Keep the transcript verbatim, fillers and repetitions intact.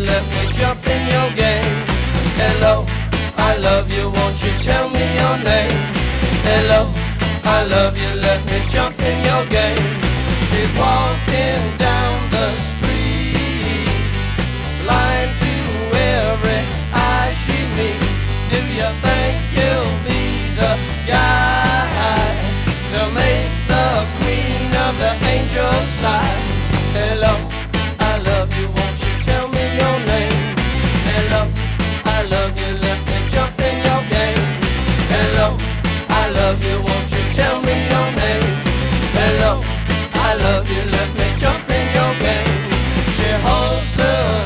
let me jump in your game. Hello, I love you, won't you tell me your name? Hello, I love you, let me jump in your game. She's walking down